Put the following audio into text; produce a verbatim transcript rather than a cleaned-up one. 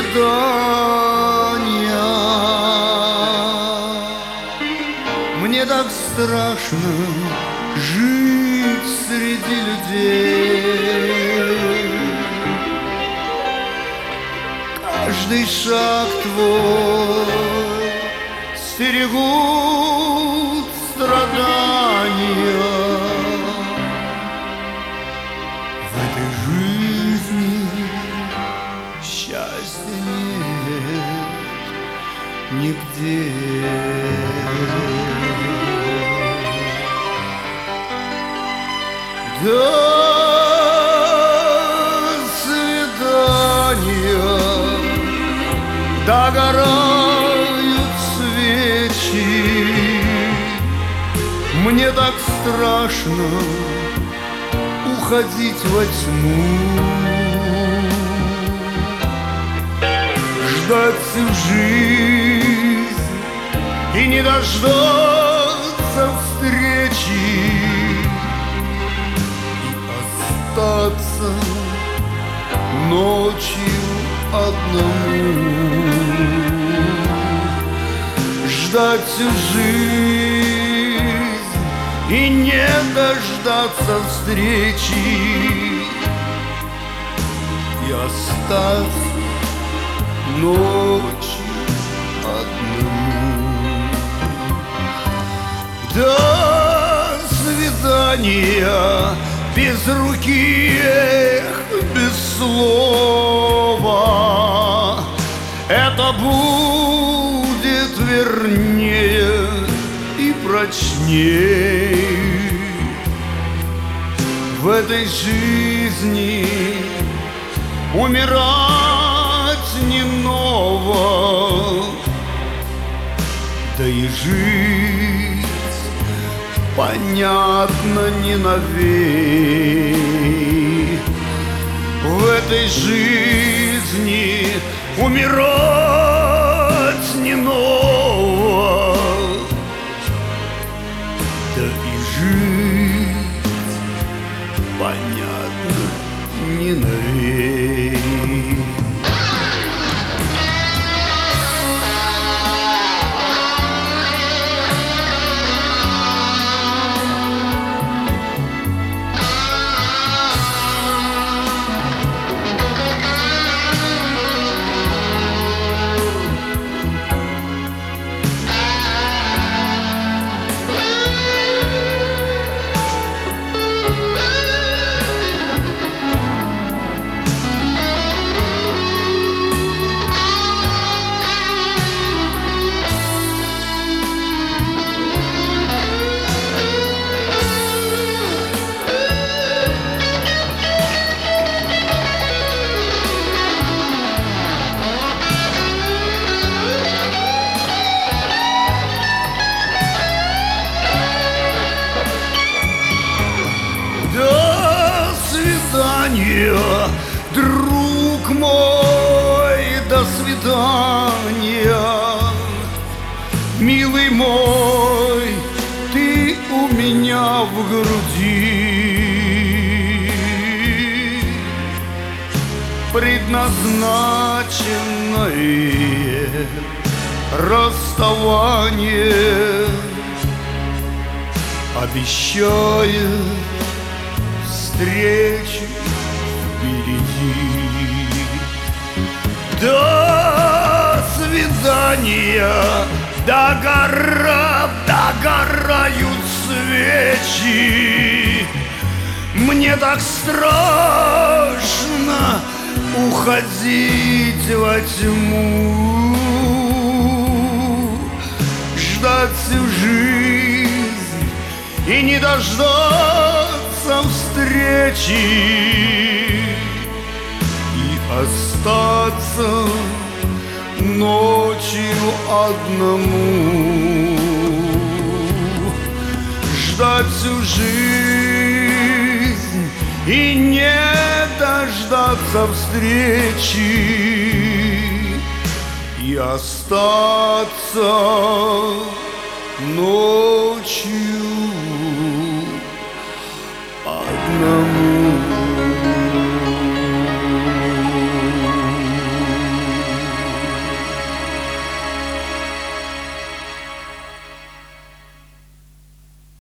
свидания. Мне так страшно жить среди людей. Каждый шаг твой стерегут страдания. В этой жизни счастья нет нигде. До свидания, догорают свечи. Мне так страшно уходить во тьму, ждать всю жизнь и не дождаться встречи, остаться ночью одному, ждать всю жизнь и не дождаться встречи, и остаться ночью одному. До свидания, без руки, эх, без слова. Это будет вернее и прочней. В этой жизни умирать не ново, да и жить понятно не навек. В этой жизни умирать не ново, да и жить понятно не навек. Друг мой, до свидания. Милый мой, ты у меня в груди. Предназначенное расставание обещает встречи впереди. До свидания, догора, догорают свечи. Мне так страшно уходить во тьму, ждать всю жизнь и не дождаться встречи, и остаться ночью одному, ждать всю жизнь и не дождаться встречи, и остаться ночью одному.